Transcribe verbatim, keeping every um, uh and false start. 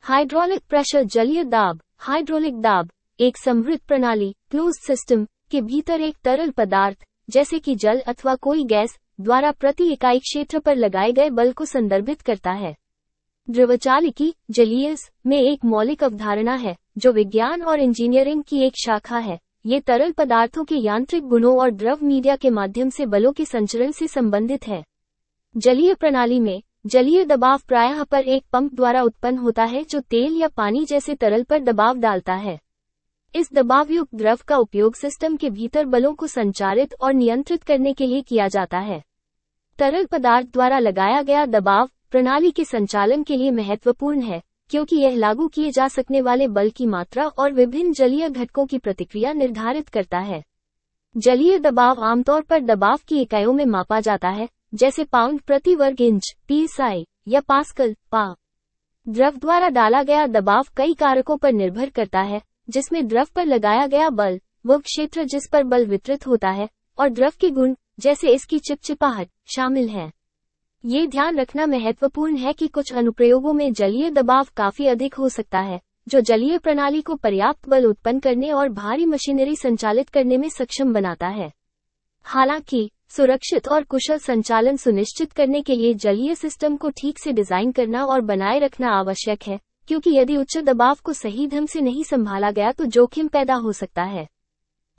Hydraulic pressure जलीय दाब। Hydraulic दाब एक समृद्ध प्रणाली क्लोज्ड सिस्टम के भीतर एक तरल पदार्थ जैसे कि जल अथवा कोई गैस द्वारा प्रति इकाई क्षेत्र पर लगाए गए बल को संदर्भित करता है। द्रवचालिकी जलीयस में एक मौलिक अवधारणा है जो विज्ञान और इंजीनियरिंग की एक शाखा है। ये तरल पदार्थों के यांत्रिक गुणों और द्रव मीडिया के माध्यम से बलों के संचरण से संबंधित है। जलीय प्रणाली में जलीय दबाव प्रायः पर एक पंप द्वारा उत्पन्न होता है जो तेल या पानी जैसे तरल पर दबाव डालता है। इस दबावयुक्त द्रव का उपयोग सिस्टम के भीतर बलों को संचारित और नियंत्रित करने के लिए किया जाता है। तरल पदार्थ द्वारा लगाया गया दबाव प्रणाली के संचालन के लिए महत्वपूर्ण है क्योंकि यह लागू किए जा सकने वाले बल की मात्रा और विभिन्न जलीय घटकों की प्रतिक्रिया निर्धारित करता है। जलीय दबाव आमतौर पर दबाव की इकाइयों में मापा जाता है, जैसे पाउंड प्रति वर्ग इंच पीएसआई या पास्कल पा। द्रव द्वारा डाला गया दबाव कई कारकों पर निर्भर करता है, जिसमें द्रव पर लगाया गया बल, वो क्षेत्र जिस पर बल वितरित होता है, और द्रव के गुण जैसे इसकी चिपचिपाहट शामिल हैं। ये ध्यान रखना महत्वपूर्ण है कि कुछ अनुप्रयोगों में जलीय दबाव काफी अधिक हो सकता है, जो जलीय प्रणाली को पर्याप्त बल उत्पन्न करने और भारी मशीनरी संचालित करने में सक्षम बनाता है। हालांकि सुरक्षित और कुशल संचालन सुनिश्चित करने के लिए जलीय सिस्टम को ठीक से डिजाइन करना और बनाए रखना आवश्यक है, क्योंकि यदि उच्च दबाव को सही ढंग से नहीं संभाला गया तो जोखिम पैदा हो सकता है।